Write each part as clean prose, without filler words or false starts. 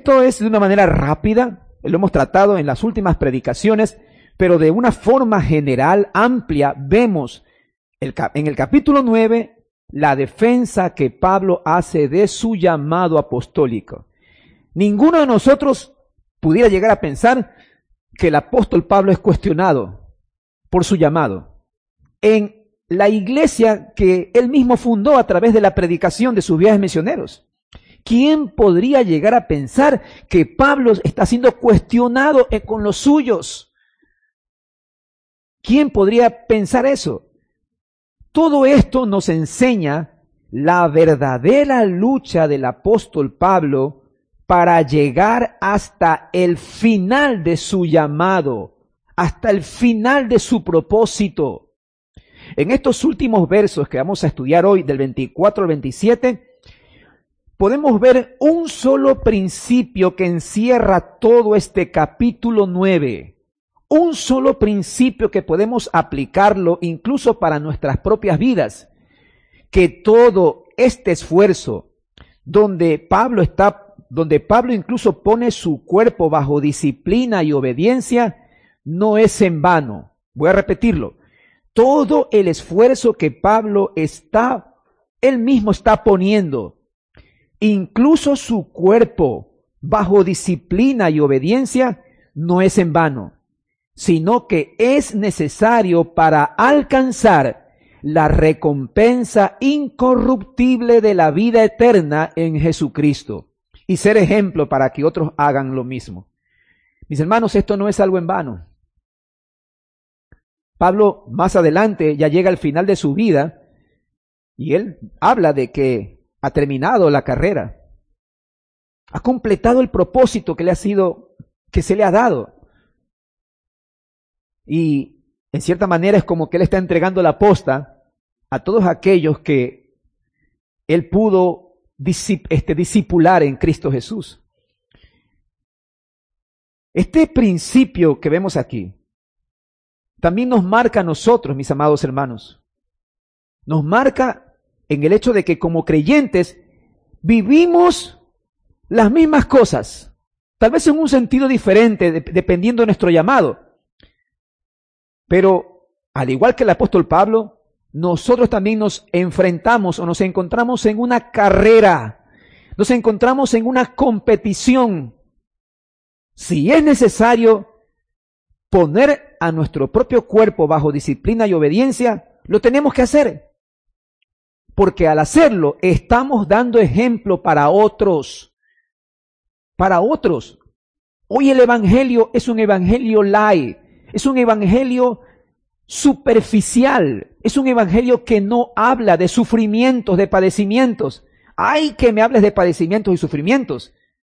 Esto es de una manera rápida, lo hemos tratado en las últimas predicaciones, pero de una forma general, amplia, vemos en el capítulo 9 la defensa que Pablo hace de su llamado apostólico. Ninguno de nosotros pudiera llegar a pensar que el apóstol Pablo es cuestionado por su llamado. En la iglesia que él mismo fundó a través de la predicación de sus viajes misioneros, ¿quién podría llegar a pensar que Pablo está siendo cuestionado con los suyos? ¿Quién podría pensar eso? Todo esto nos enseña la verdadera lucha del apóstol Pablo para llegar hasta el final de su llamado, hasta el final de su propósito. En estos últimos versos que vamos a estudiar hoy, del 24 al 27, podemos ver un solo principio que encierra todo este capítulo 9. Un solo principio que podemos aplicarlo incluso para nuestras propias vidas. Que todo este esfuerzo, donde Pablo incluso pone su cuerpo bajo disciplina y obediencia, no es en vano. Voy a repetirlo. Todo el esfuerzo que Pablo él mismo está poniendo, incluso su cuerpo bajo disciplina y obediencia, no es en vano, sino que es necesario para alcanzar la recompensa incorruptible de la vida eterna en Jesucristo y ser ejemplo para que otros hagan lo mismo. Mis hermanos, esto no es algo en vano. Pablo más adelante ya llega al final de su vida y él habla de que ha terminado la carrera, ha completado el propósito que se le ha dado. Y en cierta manera es como que él está entregando la posta a todos aquellos que él pudo discipular en Cristo Jesús. Este principio que vemos aquí también nos marca a nosotros, mis amados hermanos. Nos marca en el hecho de que como creyentes vivimos las mismas cosas, tal vez en un sentido diferente, dependiendo de nuestro llamado. Pero, al igual que el apóstol Pablo, nosotros también nos enfrentamos o nos encontramos en una carrera, nos encontramos en una competición. Si es necesario poner a nuestro propio cuerpo bajo disciplina y obediencia, lo tenemos que hacer. Porque al hacerlo, estamos dando ejemplo para otros. Para otros. Hoy el evangelio es un evangelio light. Es un evangelio superficial, es un evangelio que no habla de sufrimientos, de padecimientos. ¡Ay, que me hables de padecimientos y sufrimientos!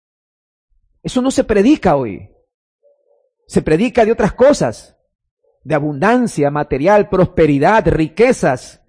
Eso no se predica hoy. Se predica de otras cosas, de abundancia material, prosperidad, riquezas.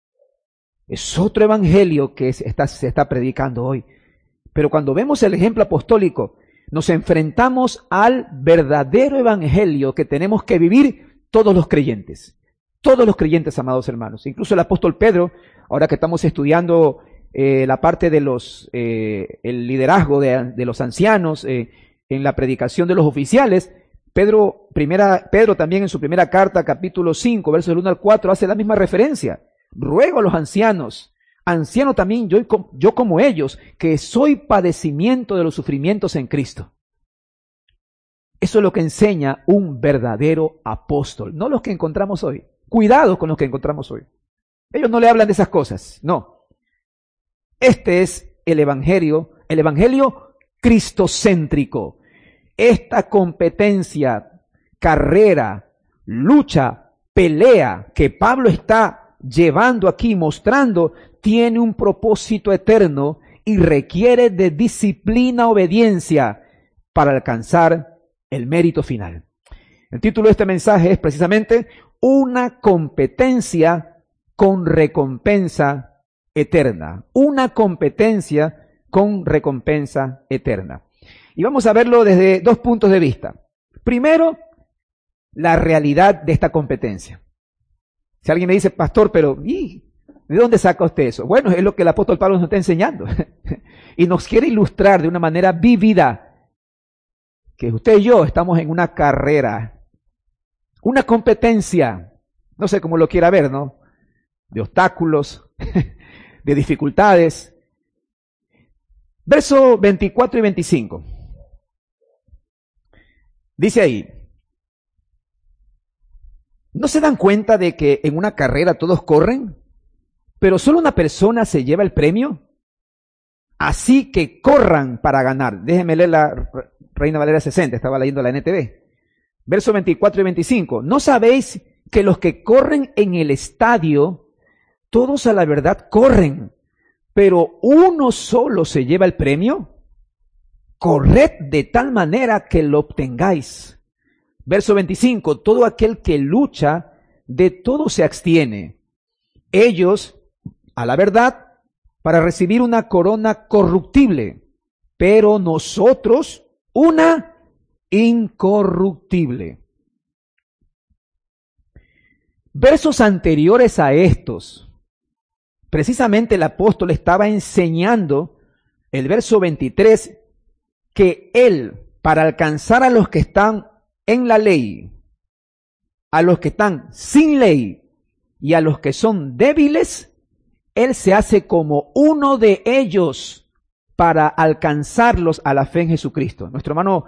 Es otro evangelio que se está predicando hoy. Pero cuando vemos el ejemplo apostólico, nos enfrentamos al verdadero evangelio que tenemos que vivir todos los creyentes, amados hermanos. Incluso el apóstol Pedro, ahora que estamos estudiando la parte de el liderazgo de los ancianos, en la predicación de los oficiales, Pedro también en su primera carta, capítulo 5, versos del 1 al 4, hace la misma referencia. Ruego a los ancianos también yo como ellos, que soy padecimiento de los sufrimientos en Cristo. Eso es lo que enseña un verdadero apóstol, no los que encontramos hoy. Cuidado con los que encontramos hoy. Ellos no le hablan de esas cosas, no. Este es el evangelio cristocéntrico. Esta competencia, carrera, lucha, pelea que Pablo está llevando aquí, mostrando, tiene un propósito eterno y requiere de disciplina, obediencia para alcanzar el mérito final. El título de este mensaje es precisamente una competencia con recompensa eterna. Una competencia con recompensa eterna. Y vamos a verlo desde dos puntos de vista. Primero, la realidad de esta competencia. Si alguien me dice, pastor, pero ¿de dónde saca usted eso? Bueno, es lo que el apóstol Pablo nos está enseñando. Y nos quiere ilustrar de una manera vívida que usted y yo estamos en una carrera, una competencia, no sé cómo lo quiera ver, ¿no? De obstáculos, de dificultades. Verso 24 y 25. Dice ahí, ¿no se dan cuenta de que en una carrera todos corren, pero solo una persona se lleva el premio? Así que corran para ganar. Déjenme leer la Reina Valera 60, estaba leyendo la NTV. Verso 24 y 25. ¿No sabéis que los que corren en el estadio, todos a la verdad corren, pero uno solo se lleva el premio? Corred de tal manera que lo obtengáis. Verso 25. Todo aquel que lucha, de todo se abstiene. Ellos, a la verdad, para recibir una corona corruptible, pero nosotros una incorruptible. Versos anteriores a estos, precisamente el apóstol estaba enseñando, el verso 23, que él, para alcanzar a los que están en la ley, a los que están sin ley y a los que son débiles, él se hace como uno de ellos para alcanzarlos a la fe en Jesucristo. Nuestro hermano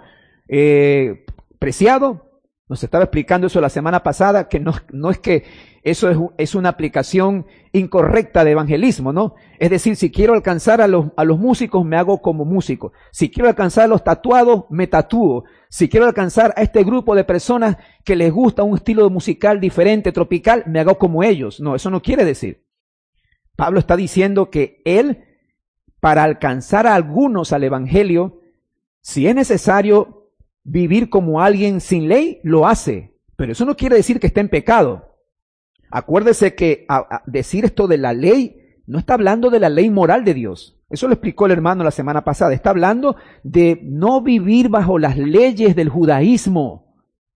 Preciado nos estaba explicando eso la semana pasada, que no es que eso es una aplicación incorrecta de evangelismo, ¿no? Es decir, si quiero alcanzar a los músicos, me hago como músico. Si quiero alcanzar a los tatuados, me tatúo. Si quiero alcanzar a este grupo de personas que les gusta un estilo musical diferente, tropical, me hago como ellos. No, eso no quiere decir. Pablo está diciendo que él, para alcanzar a algunos al evangelio, si es necesario vivir como alguien sin ley, lo hace. Pero eso no quiere decir que esté en pecado. Acuérdese que a decir esto de la ley, no está hablando de la ley moral de Dios. Eso lo explicó el hermano la semana pasada. Está hablando de no vivir bajo las leyes del judaísmo.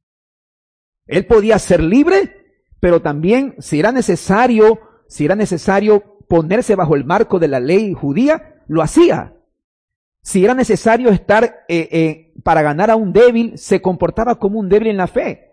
Él podía ser libre, pero también si era necesario ponerse bajo el marco de la ley judía, lo hacía. Si era necesario estar para ganar a un débil, se comportaba como un débil en la fe.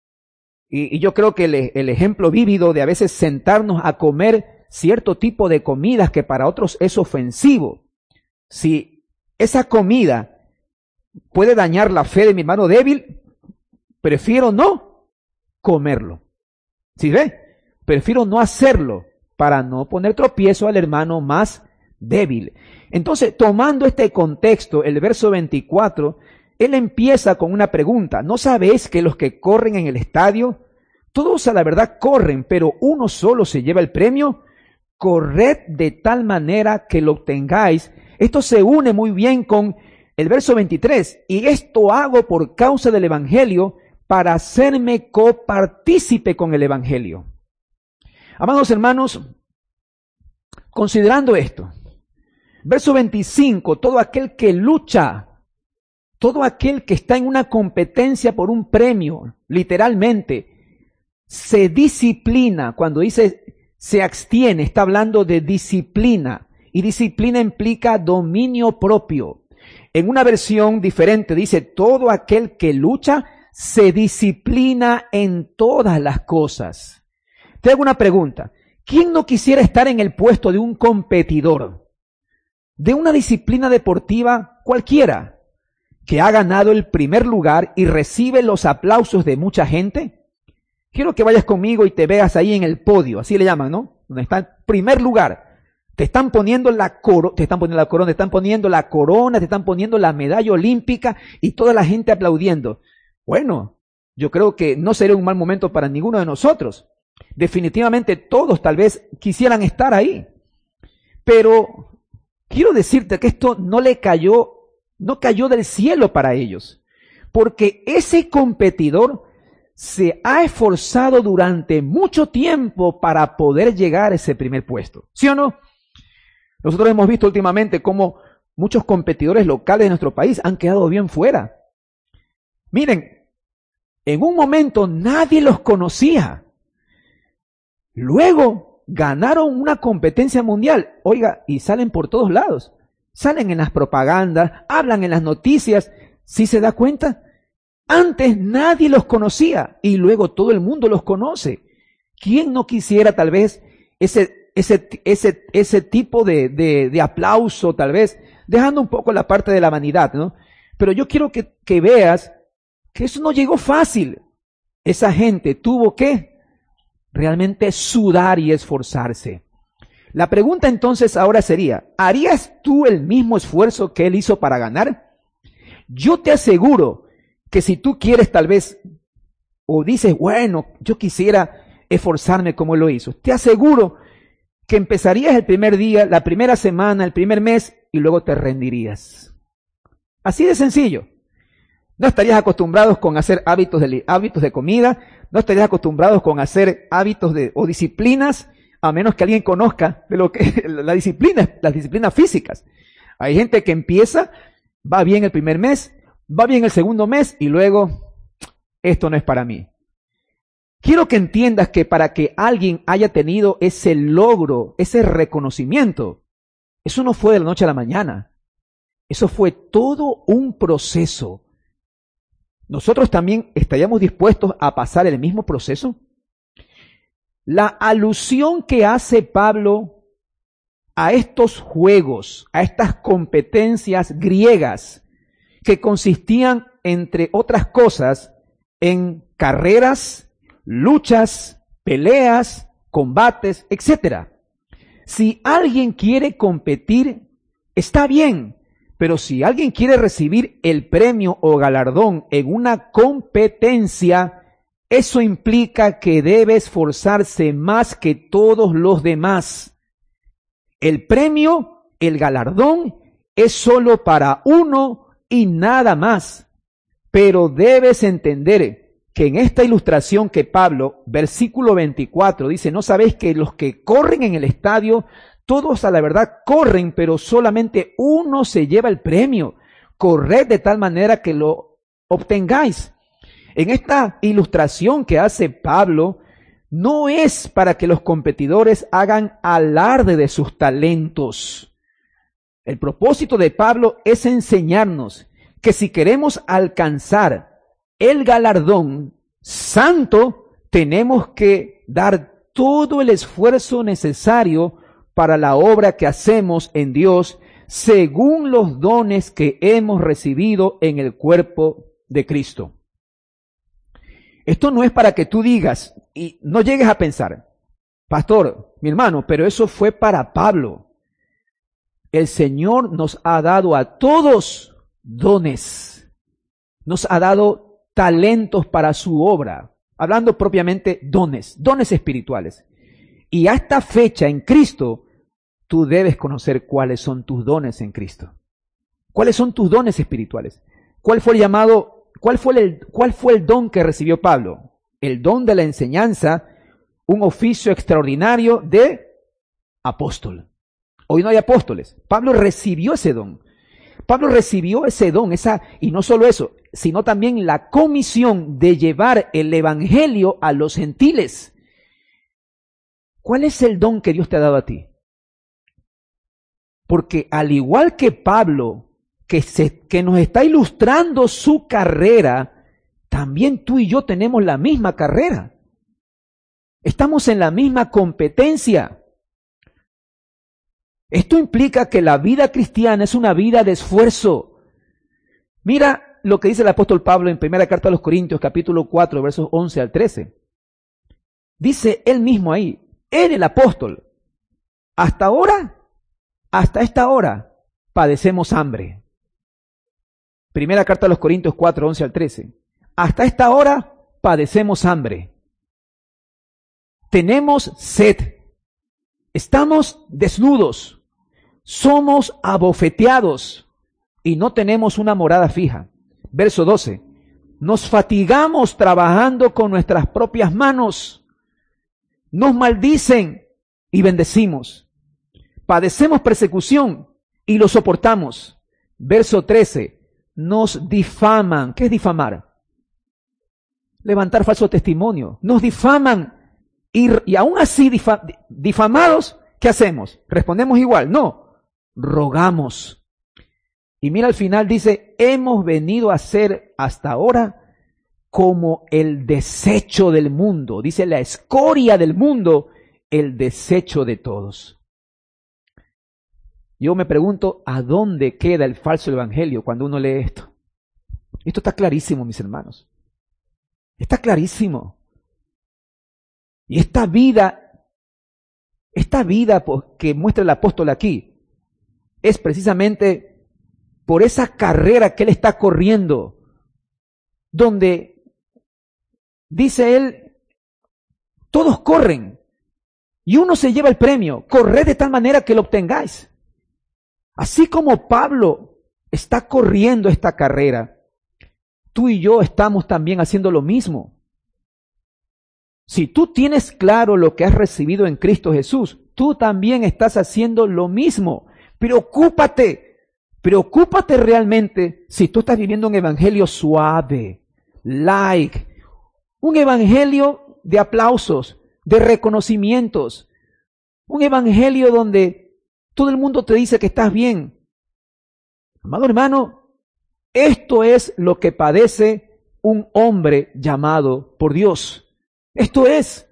Y yo creo que el ejemplo vívido de a veces sentarnos a comer cierto tipo de comidas que para otros es ofensivo. Si esa comida puede dañar la fe de mi hermano débil, prefiero no comerlo. ¿Sí ve? Prefiero no hacerlo para no poner tropiezo al hermano más débil. Entonces, tomando este contexto, el verso 24, él empieza con una pregunta. ¿No sabéis que los que corren en el estadio, todos a la verdad corren, pero uno solo se lleva el premio? Corred de tal manera que lo obtengáis. Esto se une muy bien con el verso 23. Y esto hago por causa del evangelio, para hacerme copartícipe con el evangelio. Amados hermanos, considerando esto, verso 25, todo aquel que lucha, todo aquel que está en una competencia por un premio, literalmente, se disciplina. Cuando dice se abstiene, está hablando de disciplina. Y disciplina implica dominio propio. En una versión diferente dice, todo aquel que lucha se disciplina en todas las cosas. Te hago una pregunta. ¿Quién no quisiera estar en el puesto de un competidor de una disciplina deportiva cualquiera, que ha ganado el primer lugar y recibe los aplausos de mucha gente? Quiero que vayas conmigo y te veas ahí en el podio, así le llaman, ¿no? Donde está el primer lugar. Te están poniendo la corona, te están poniendo la medalla olímpica y toda la gente aplaudiendo. Bueno, yo creo que no sería un mal momento para ninguno de nosotros. Definitivamente todos tal vez quisieran estar ahí. Pero quiero decirte que esto no cayó del cielo para ellos. Porque ese competidor se ha esforzado durante mucho tiempo para poder llegar a ese primer puesto. ¿Sí o no? Nosotros hemos visto últimamente cómo muchos competidores locales de nuestro país han quedado bien fuera. Miren, en un momento nadie los conocía. Luego ganaron una competencia mundial. Oiga, y salen por todos lados. Salen en las propagandas, hablan en las noticias. ¿Sí se da cuenta? Antes nadie los conocía y luego todo el mundo los conoce. ¿Quién no quisiera tal vez ese tipo de aplauso, tal vez, dejando un poco la parte de la vanidad, ¿no? Pero yo quiero que veas que eso no llegó fácil. Esa gente tuvo que realmente sudar y esforzarse. La pregunta entonces ahora sería, ¿harías tú el mismo esfuerzo que él hizo para ganar? Yo te aseguro que si tú quieres tal vez, o dices, bueno, yo quisiera esforzarme como él lo hizo, te aseguro que empezarías el primer día, la primera semana, el primer mes, y luego te rendirías. Así de sencillo. No estarías acostumbrados con hacer hábitos de comida, no estarías acostumbrados con hacer hábitos o disciplinas, a menos que alguien conozca de lo que las disciplinas físicas. Hay gente que empieza, va bien el primer mes, va bien el segundo mes y luego, esto no es para mí. Quiero que entiendas que para que alguien haya tenido ese logro, ese reconocimiento, eso no fue de la noche a la mañana. Eso fue todo un proceso. ¿Nosotros también estaríamos dispuestos a pasar el mismo proceso? La alusión que hace Pablo a estos juegos, a estas competencias griegas, que consistían, entre otras cosas, en carreras, luchas, peleas, combates, etc. Si alguien quiere competir, está bien, pero si alguien quiere recibir el premio o galardón en una competencia, eso implica que debe esforzarse más que todos los demás. El premio, el galardón, es solo para uno y nada más. Pero debes entender que en esta ilustración que Pablo, versículo 24, dice, ¿no sabéis que los que corren en el estadio, todos a la verdad corren, pero solamente uno se lleva el premio? Corred de tal manera que lo obtengáis. En esta ilustración que hace Pablo, no es para que los competidores hagan alarde de sus talentos. El propósito de Pablo es enseñarnos que si queremos alcanzar el galardón santo, tenemos que dar todo el esfuerzo necesario para la obra que hacemos en Dios, según los dones que hemos recibido en el cuerpo de Cristo. Esto no es para que tú digas y no llegues a pensar, pastor, mi hermano, pero eso fue para Pablo. El Señor nos ha dado a todos dones, nos ha dado talentos para su obra, hablando propiamente dones espirituales. Y a esta fecha en Cristo, tú debes conocer cuáles son tus dones en Cristo. ¿Cuáles son tus dones espirituales? ¿Cuál fue el llamado? ¿Cuál fue el don que recibió Pablo? El don de la enseñanza, un oficio extraordinario de apóstol. Hoy no hay apóstoles. Pablo recibió ese don. Pablo recibió ese don, y no solo eso, sino también la comisión de llevar el evangelio a los gentiles. ¿Cuál es el don que Dios te ha dado a ti? Porque al igual que Pablo, que nos está ilustrando su carrera, también tú y yo tenemos la misma carrera. Estamos en la misma competencia. Esto implica que la vida cristiana es una vida de esfuerzo. Mira lo que dice el apóstol Pablo en primera carta a los Corintios, capítulo 4, versos 11 al 13. Dice él mismo ahí, él el apóstol, hasta esta hora, padecemos hambre. Primera carta a los Corintios 4, 11 al 13. Hasta esta hora padecemos hambre. Tenemos sed. Estamos desnudos. Somos abofeteados y no tenemos una morada fija. Verso 12. Nos fatigamos trabajando con nuestras propias manos. Nos maldicen y bendecimos. Padecemos persecución y lo soportamos. Verso 13. Nos difaman. ¿Qué es difamar? Levantar falso testimonio. Nos difaman y aún así difamados, ¿qué hacemos? ¿Respondemos igual? No. Rogamos. Y mira al final dice, hemos venido a ser hasta ahora como el desecho del mundo. Dice la escoria del mundo, el desecho de todos. Yo me pregunto, ¿a dónde queda el falso evangelio cuando uno lee esto? Esto está clarísimo, mis hermanos. Está clarísimo. Y esta vida que muestra el apóstol aquí, es precisamente por esa carrera que él está corriendo, donde dice él, todos corren y uno se lleva el premio, corred de tal manera que lo obtengáis. Así como Pablo está corriendo esta carrera, tú y yo estamos también haciendo lo mismo. Si tú tienes claro lo que has recibido en Cristo Jesús, tú también estás haciendo lo mismo. Preocúpate realmente si tú estás viviendo un evangelio suave, light, un evangelio de aplausos, de reconocimientos, un evangelio donde todo el mundo te dice que estás bien. Amado hermano, esto es lo que padece un hombre llamado por Dios. Esto es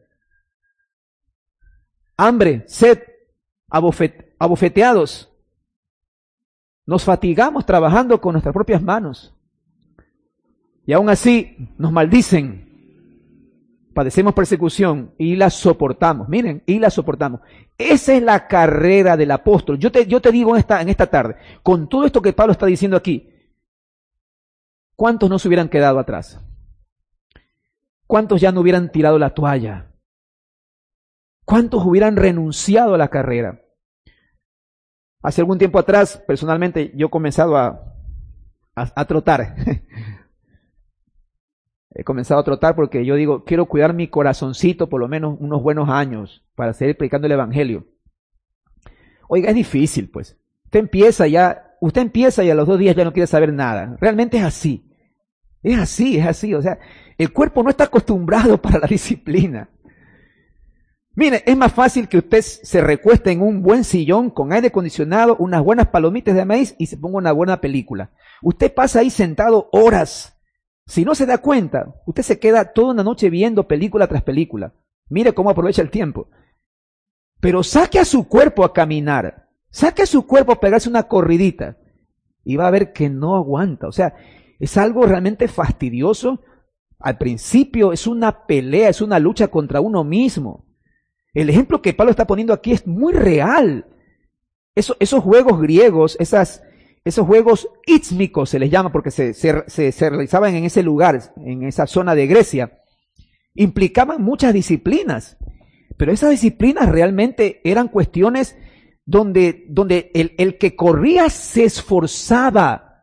hambre, sed, abofeteados. Nos fatigamos trabajando con nuestras propias manos. Y aún así nos maldicen. Padecemos persecución y la soportamos. Miren, y la soportamos. Esa es la carrera del apóstol. Yo te digo en esta tarde, con todo esto que Pablo está diciendo aquí, ¿cuántos no se hubieran quedado atrás? ¿Cuántos ya no hubieran tirado la toalla? ¿Cuántos hubieran renunciado a la carrera? Hace algún tiempo atrás, personalmente, yo he comenzado a trotar. He comenzado a trotar porque yo digo, quiero cuidar mi corazoncito por lo menos unos buenos años para seguir predicando el evangelio. Oiga, es difícil, pues. Usted empieza y a los 2 días ya no quiere saber nada. Realmente es así. Es así. O sea, el cuerpo no está acostumbrado para la disciplina. Mire, es más fácil que usted se recueste en un buen sillón con aire acondicionado, unas buenas palomitas de maíz y se ponga una buena película. Usted pasa ahí sentado horas. Si no se da cuenta, usted se queda toda una noche viendo película tras película. Mire cómo aprovecha el tiempo. Pero saque a su cuerpo a caminar. Saque a su cuerpo a pegarse una corridita. Y va a ver que no aguanta. O sea, es algo realmente fastidioso. Al principio es una pelea, es una lucha contra uno mismo. El ejemplo que Pablo está poniendo aquí es muy real. Esos juegos griegos, esos juegos ítmicos se les llama porque se realizaban en ese lugar, en esa zona de Grecia, implicaban muchas disciplinas. Pero esas disciplinas realmente eran cuestiones donde el que corría se esforzaba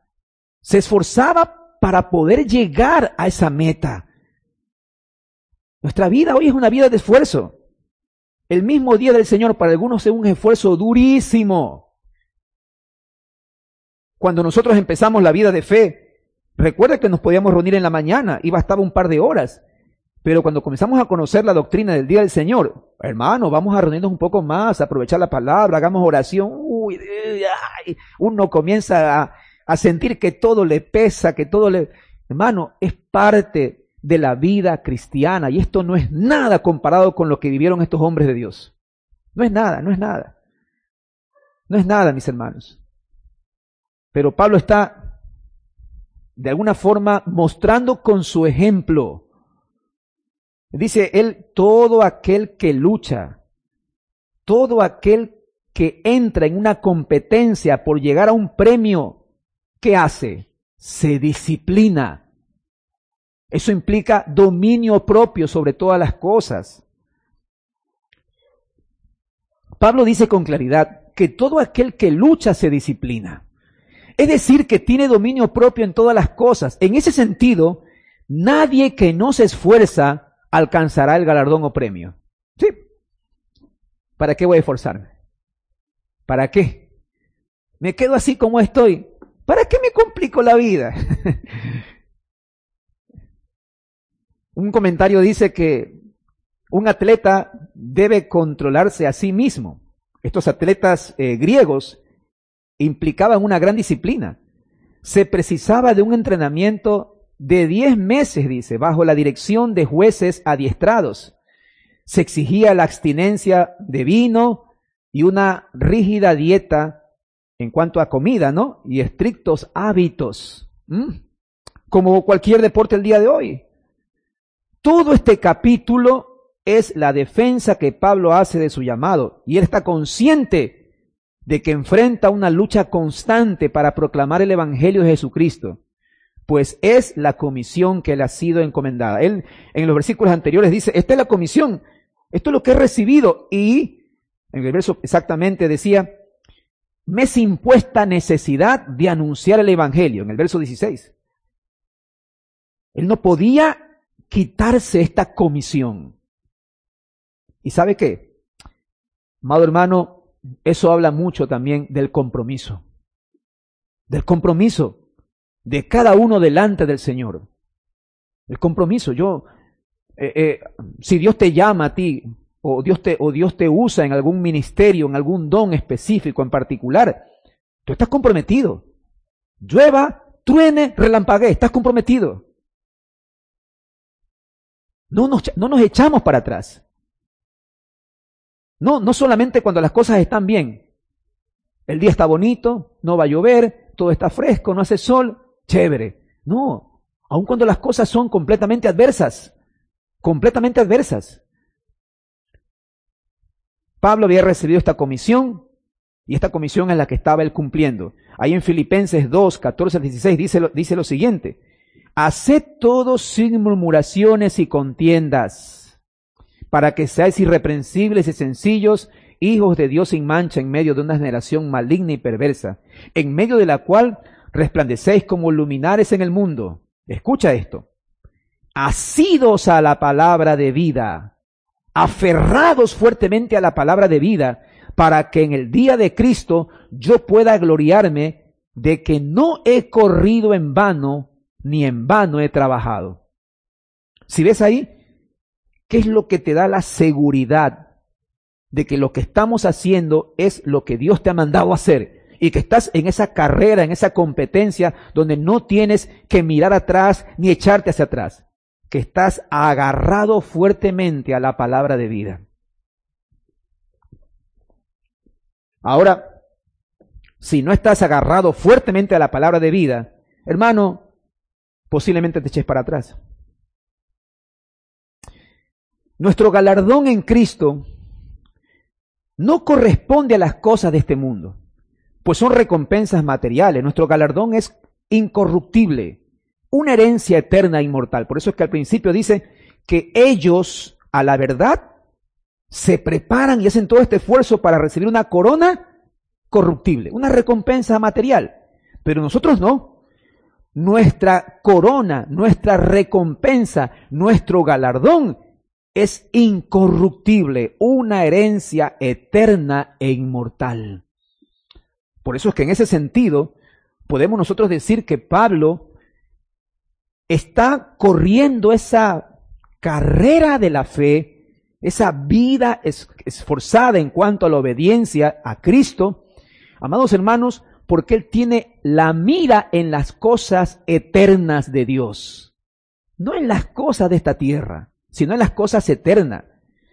para poder llegar a esa meta. Nuestra vida hoy es una vida de esfuerzo. El mismo día del Señor para algunos es un esfuerzo durísimo. Cuando nosotros empezamos la vida de fe, recuerda que nos podíamos reunir en la mañana y bastaba un par de horas. Pero cuando comenzamos a conocer la doctrina del día del Señor, hermano, vamos a reunirnos un poco más, a aprovechar la palabra, hagamos oración. Uno comienza a sentir que todo le pesa, que todo le... Hermano, es parte de la vida cristiana y esto no es nada comparado con lo que vivieron estos hombres de Dios. No es nada. No es nada, mis hermanos. Pero Pablo está de alguna forma mostrando con su ejemplo. Dice él, todo aquel que lucha, todo aquel que entra en una competencia por llegar a un premio, ¿qué hace? Se disciplina. Eso implica dominio propio sobre todas las cosas. Pablo dice con claridad que todo aquel que lucha se disciplina. Es decir, que tiene dominio propio en todas las cosas. En ese sentido, nadie que no se esfuerza alcanzará el galardón o premio. ¿Sí? ¿Para qué voy a esforzarme? ¿Para qué? Me quedo así como estoy. ¿Para qué me complico la vida? Un comentario dice que un atleta debe controlarse a sí mismo. Estos atletas griegos implicaban una gran disciplina. se precisaba de un entrenamiento de 10 meses, dice, bajo la dirección de jueces adiestrados. Se exigía la abstinencia de vino y una rígida dieta en cuanto a comida, ¿no? Y estrictos hábitos, como cualquier deporte el día de hoy. Todo este capítulo es la defensa que Pablo hace de su llamado, y él está consciente de que enfrenta una lucha constante para proclamar el Evangelio de Jesucristo, pues es la comisión que le ha sido encomendada. Él en los versículos anteriores dice, esta es la comisión, esto es lo que he recibido, y en el verso exactamente decía, me es impuesta necesidad de anunciar el Evangelio, en el verso 16. Él no podía quitarse esta comisión. ¿Y sabe qué? Amado hermano, eso habla mucho también del compromiso de cada uno delante del Señor. El compromiso, si Dios te llama a ti, o Dios te usa en algún ministerio, en algún don específico en particular, tú estás comprometido. Llueva, truene, relampaguee, estás comprometido. No nos echamos para atrás. No solamente cuando las cosas están bien. El día está bonito, no va a llover, todo está fresco, no hace sol, chévere. No, aun cuando las cosas son completamente adversas. Pablo había recibido esta comisión, y esta comisión es la que estaba él cumpliendo. Ahí en Filipenses 2, 14 al 16 dice lo siguiente: haced todo sin murmuraciones y contiendas, para que seáis irreprensibles y sencillos, hijos de Dios sin mancha en medio de una generación maligna y perversa, en medio de la cual resplandecéis como luminares en el mundo. Escucha esto: asidos a la palabra de vida, aferrados fuertemente a la palabra de vida, para que en el día de Cristo yo pueda gloriarme de que no he corrido en vano, ni en vano he trabajado. Si ves ahí, ¿qué es lo que te da la seguridad de que lo que estamos haciendo es lo que Dios te ha mandado a hacer? Y que estás en esa carrera, en esa competencia, donde no tienes que mirar atrás ni echarte hacia atrás. Que estás agarrado fuertemente a la palabra de vida. Ahora, si no estás agarrado fuertemente a la palabra de vida, hermano, posiblemente te eches para atrás. Nuestro galardón en Cristo no corresponde a las cosas de este mundo, pues son recompensas materiales. Nuestro galardón es incorruptible, una herencia eterna e inmortal. Por eso es que al principio dice que ellos, a la verdad, se preparan y hacen todo este esfuerzo para recibir una corona corruptible, una recompensa material. Pero nosotros no. Nuestra corona, nuestra recompensa, nuestro galardón es incorruptible, una herencia eterna e inmortal. Por eso es que en ese sentido podemos nosotros decir que Pablo está corriendo esa carrera de la fe, esa vida esforzada en cuanto a la obediencia a Cristo, amados hermanos, porque él tiene la mira en las cosas eternas de Dios, no en las cosas de esta tierra, sino en las cosas eternas.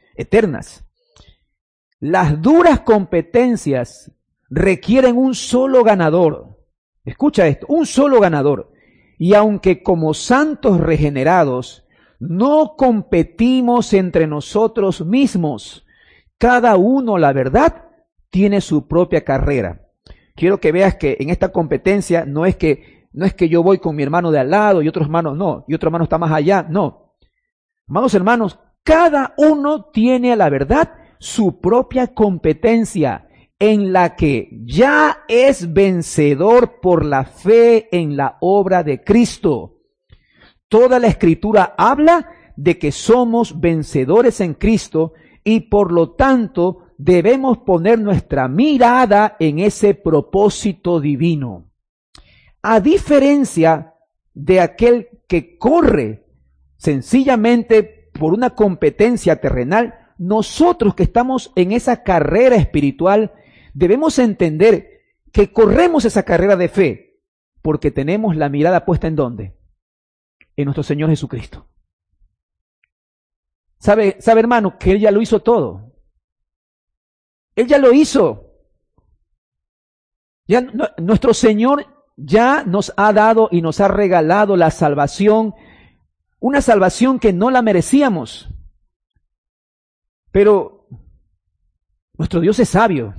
Las duras competencias requieren un solo ganador. Escucha esto, un solo ganador. Y aunque como santos regenerados no competimos entre nosotros mismos, cada uno, la verdad, tiene su propia carrera. Quiero que veas que en esta competencia no es que yo voy con mi hermano de al lado y otro hermano no, y otro hermano está más allá, no. Amados hermanos, cada uno tiene a la verdad su propia competencia, en la que ya es vencedor por la fe en la obra de Cristo. Toda la Escritura habla de que somos vencedores en Cristo y por lo tanto debemos poner nuestra mirada en ese propósito divino. A diferencia de aquel que corre sencillamente por una competencia terrenal, nosotros que estamos en esa carrera espiritual debemos entender que corremos esa carrera de fe, Porque tenemos la mirada puesta ¿en dónde? En nuestro Señor Jesucristo. ¿Sabe, hermano, que Él ya lo hizo todo? Él ya lo hizo. Ya nuestro Señor ya nos ha dado y nos ha regalado la salvación, una salvación que no la merecíamos. Pero nuestro Dios es sabio.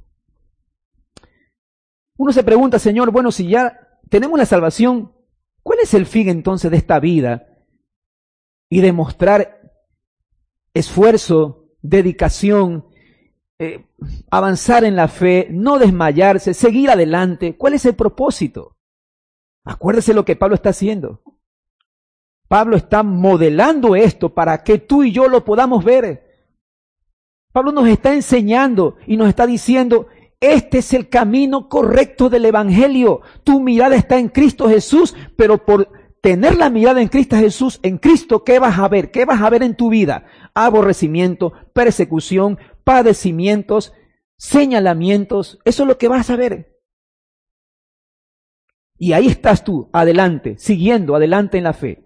Uno se pregunta, Señor, bueno, si ya tenemos la salvación, ¿cuál es el fin entonces de esta vida? Y demostrar esfuerzo, dedicación, avanzar en la fe, no desmayarse, seguir adelante. ¿Cuál es el propósito? Acuérdese lo que Pablo está haciendo. Pablo está modelando esto para que tú y yo lo podamos ver. Pablo nos está enseñando y nos está diciendo, este es el camino correcto del Evangelio. Tu mirada está en Cristo Jesús, pero por tener la mirada en Cristo Jesús, en Cristo, ¿qué vas a ver? ¿Qué vas a ver en tu vida? Aborrecimiento, persecución, padecimientos, señalamientos. Eso es lo que vas a ver. Y ahí estás tú, adelante, siguiendo adelante en la fe.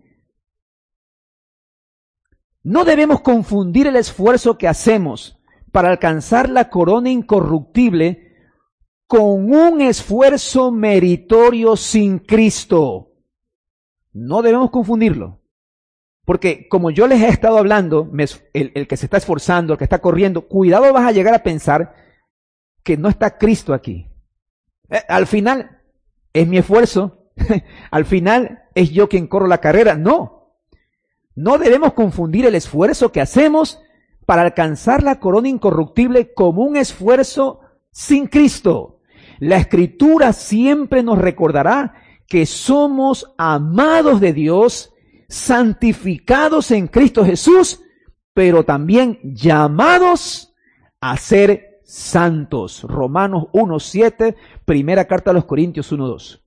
No debemos confundir el esfuerzo que hacemos para alcanzar la corona incorruptible con un esfuerzo meritorio sin Cristo. No debemos confundirlo. Porque como yo les he estado hablando, el que se está esforzando, el que está corriendo, cuidado, vas a llegar a pensar que no está Cristo aquí. Al final es mi esfuerzo, al final es yo quien corro la carrera. No debemos confundir el esfuerzo que hacemos para alcanzar la corona incorruptible como un esfuerzo sin Cristo. La Escritura siempre nos recordará que somos amados de Dios, santificados en Cristo Jesús, pero también llamados a ser santos. Romanos 1:7, primera carta a los Corintios 1:2.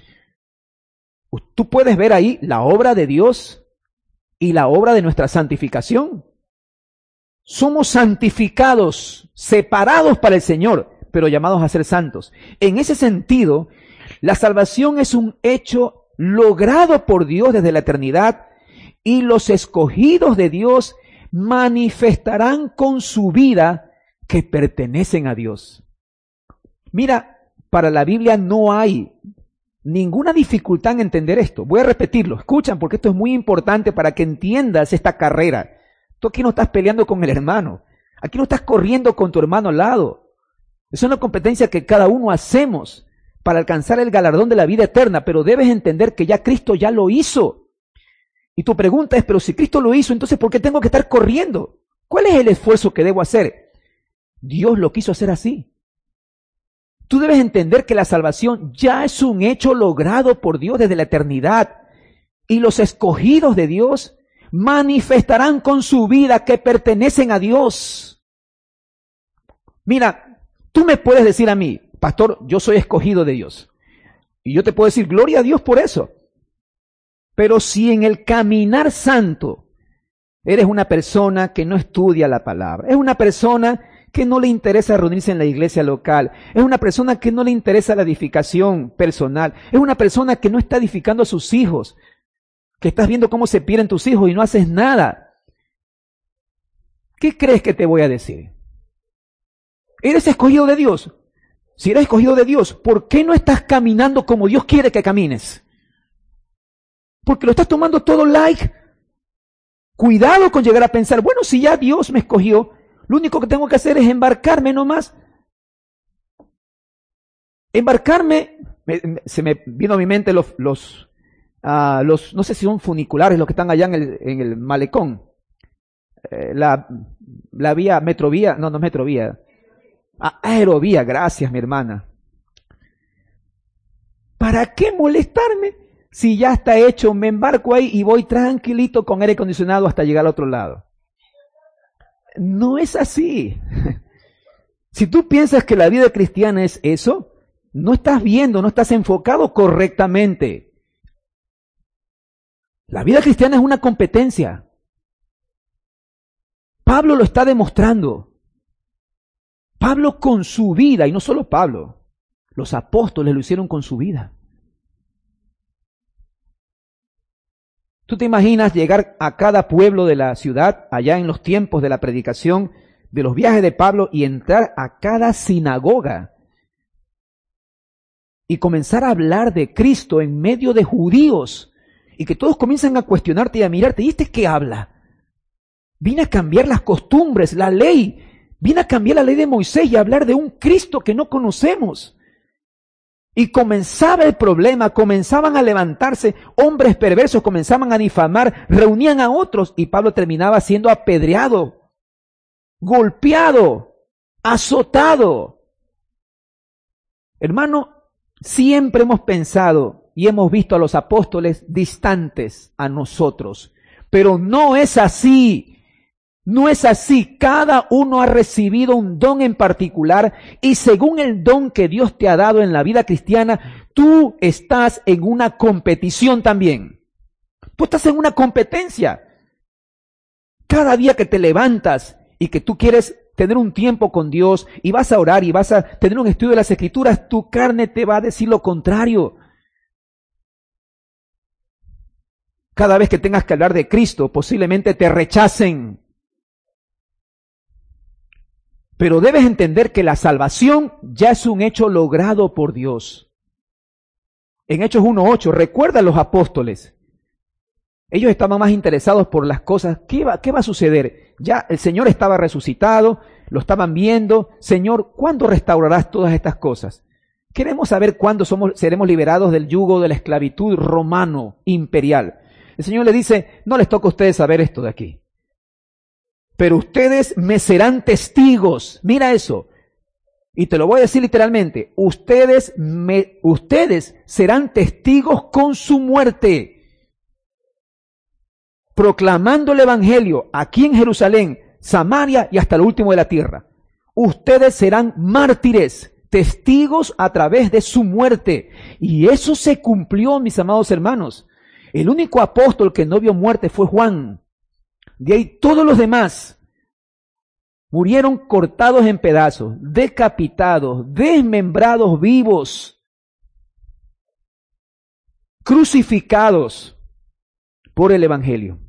Tú puedes ver ahí la obra de Dios y la obra de nuestra santificación. Somos santificados, separados para el Señor, pero llamados a ser santos. En ese sentido, la salvación es un hecho logrado por Dios desde la eternidad, y los escogidos de Dios manifestarán con su vida que pertenecen a Dios. Mira, para la Biblia no hay ninguna dificultad en entender esto. Voy a repetirlo, escuchan, porque esto es muy importante para que entiendas esta carrera. Tú aquí no estás peleando con el hermano, aquí no estás corriendo con tu hermano al lado. Es una competencia que cada uno hacemos para alcanzar el galardón de la vida eterna, pero debes entender que ya Cristo ya lo hizo. Y tu pregunta es, pero si Cristo lo hizo, entonces ¿por qué tengo que estar corriendo? ¿Cuál es el esfuerzo que debo hacer? Dios lo quiso hacer así. Tú debes entender que la salvación ya es un hecho logrado por Dios desde la eternidad, y los escogidos de Dios manifestarán con su vida que pertenecen a Dios. Mira, tú me puedes decir a mí, pastor, yo soy escogido de Dios. Y yo te puedo decir, gloria a Dios por eso. Pero si en el caminar santo eres una persona que no estudia la palabra, es una persona que no le interesa reunirse en la iglesia local, es una persona que no le interesa la edificación personal, es una persona que no está edificando a sus hijos, que estás viendo cómo se pierden tus hijos y no haces nada, ¿qué crees que te voy a decir? ¿Eres escogido de Dios? Si eres escogido de Dios, ¿por qué no estás caminando como Dios quiere que camines? Porque lo estás tomando todo like. Cuidado con llegar a pensar, bueno, si ya Dios me escogió, lo único que tengo que hacer es embarcarme nomás. Embarcarme, se me vino a mi mente los no sé si son funiculares los que están allá en el malecón. La vía, metrovía, no es metrovía. Aerovía, gracias mi hermana. ¿Para qué molestarme? Si ya está hecho, me embarco ahí y voy tranquilito con aire acondicionado hasta llegar al otro lado. No es así. Si tú piensas que la vida cristiana es eso, no estás viendo, no estás enfocado correctamente. La vida cristiana es una competencia. Pablo lo está demostrando. Pablo con su vida, y no solo Pablo, los apóstoles lo hicieron con su vida. ¿Tú te imaginas llegar a cada pueblo de la ciudad, allá en los tiempos de la predicación, de los viajes de Pablo, y entrar a cada sinagoga y comenzar a hablar de Cristo en medio de judíos, y que todos comienzan a cuestionarte y a mirarte? ¿Y este qué habla? Viene a cambiar las costumbres, la ley. Viene a cambiar la ley de Moisés y a hablar de un Cristo que no conocemos. Y comenzaba el problema, comenzaban a levantarse hombres perversos, comenzaban a difamar, reunían a otros, y Pablo terminaba siendo apedreado, golpeado, azotado. Hermano, siempre hemos pensado y hemos visto a los apóstoles distantes a nosotros, pero no es así. No es así. Cada uno ha recibido un don en particular, y según el don que Dios te ha dado en la vida cristiana, tú estás en una competición también. Tú estás en una competencia. Cada día que te levantas y que tú quieres tener un tiempo con Dios y vas a orar y vas a tener un estudio de las Escrituras, tu carne te va a decir lo contrario. Cada vez que tengas que hablar de Cristo, posiblemente te rechacen. Pero debes entender que la salvación ya es un hecho logrado por Dios. En Hechos 1:8, recuerda a los apóstoles. Ellos estaban más interesados por las cosas. ¿Qué va a suceder? Ya el Señor estaba resucitado, lo estaban viendo. Señor, ¿cuándo restaurarás todas estas cosas? Queremos saber cuándo seremos liberados del yugo de la esclavitud romano imperial. El Señor le dice, no les toca a ustedes saber esto de aquí. Pero ustedes me serán testigos. Mira eso. Y te lo voy a decir literalmente. Ustedes serán testigos con su muerte, proclamando el evangelio aquí en Jerusalén, Samaria y hasta lo último de la tierra. Ustedes serán mártires, testigos a través de su muerte. Y eso se cumplió, mis amados hermanos. El único apóstol que no vio muerte fue Juan. De ahí todos los demás murieron cortados en pedazos, decapitados, desmembrados vivos, crucificados por el evangelio.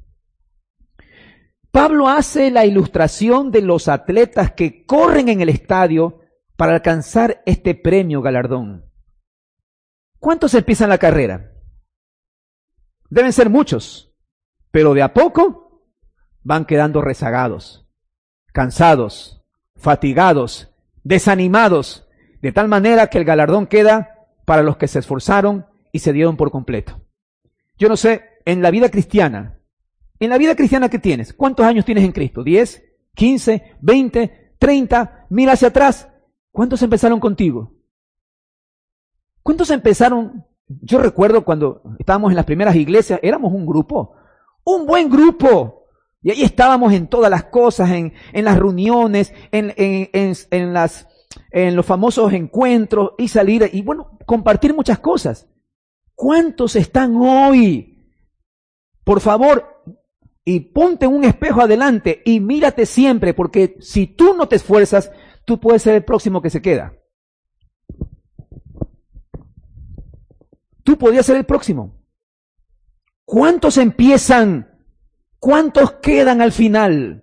Pablo hace la ilustración de los atletas que corren en el estadio para alcanzar este premio galardón. ¿Cuántos empiezan la carrera? Deben ser muchos, pero de a poco van quedando rezagados, cansados, fatigados, desanimados, de tal manera que el galardón queda para los que se esforzaron y se dieron por completo. Yo no sé, en la vida cristiana ¿qué tienes? ¿Cuántos años tienes en Cristo? ¿10, 15, 20, 30? Mira hacia atrás. ¿Cuántos empezaron contigo? ¿Cuántos empezaron? Yo recuerdo cuando estábamos en las primeras iglesias, éramos un grupo, un buen grupo. Y ahí estábamos en todas las cosas, en las reuniones, en los famosos encuentros y salir y bueno, compartir muchas cosas. ¿Cuántos están hoy? Por favor, y ponte un espejo adelante y mírate siempre, porque si tú no te esfuerzas, tú puedes ser el próximo que se queda. Tú podrías ser el próximo. ¿Cuántos empiezan? ¿Cuántos quedan al final?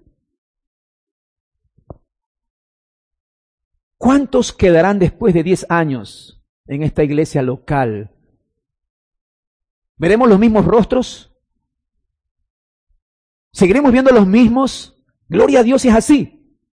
¿Cuántos quedarán después de 10 años en esta iglesia local? ¿Veremos los mismos rostros? ¿Seguiremos viendo los mismos? Gloria a Dios si es así.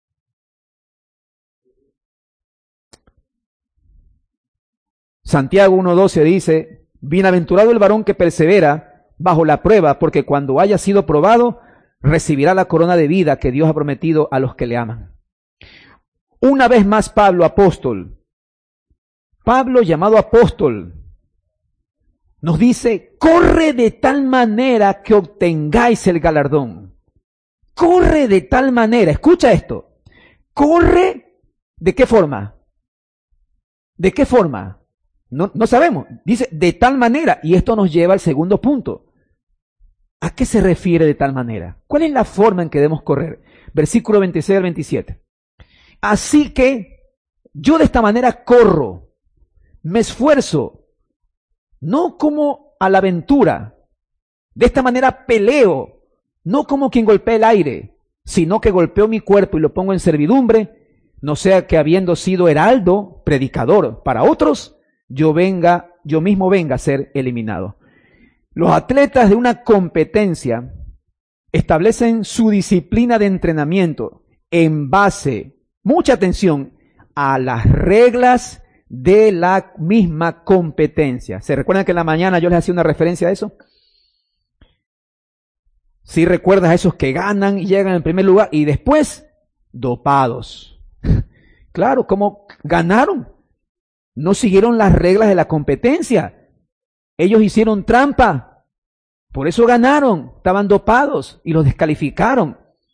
Santiago 1:12 dice, bienaventurado el varón que persevera bajo la prueba, porque cuando haya sido probado, recibirá la corona de vida que Dios ha prometido a los que le aman. Una vez más Pablo, apóstol, Pablo llamado apóstol, nos dice, corre de tal manera que obtengáis el galardón. Corre de tal manera, escucha esto, corre, ¿de qué forma? ¿De qué forma? No sabemos, dice de tal manera, y esto nos lleva al segundo punto. ¿A qué se refiere de tal manera? ¿Cuál es la forma en que debemos correr? Versículo 26 al 27. Así que yo de esta manera corro, me esfuerzo, no como a la aventura, De esta manera peleo, no como quien golpea el aire, sino que golpeo mi cuerpo y lo pongo en servidumbre, no sea que habiendo sido heraldo, predicador para otros, yo mismo venga a ser eliminado. Los atletas de una competencia establecen su disciplina de entrenamiento en base, mucha atención, a las reglas de la misma competencia. ¿Se recuerdan que en la mañana yo les hacía una referencia a eso? Si recuerdas a esos que ganan y llegan en primer lugar y después dopados. Claro, ¿cómo ganaron? No siguieron las reglas de la competencia. Ellos hicieron trampa. Por eso ganaron. Estaban dopados y los descalificaron.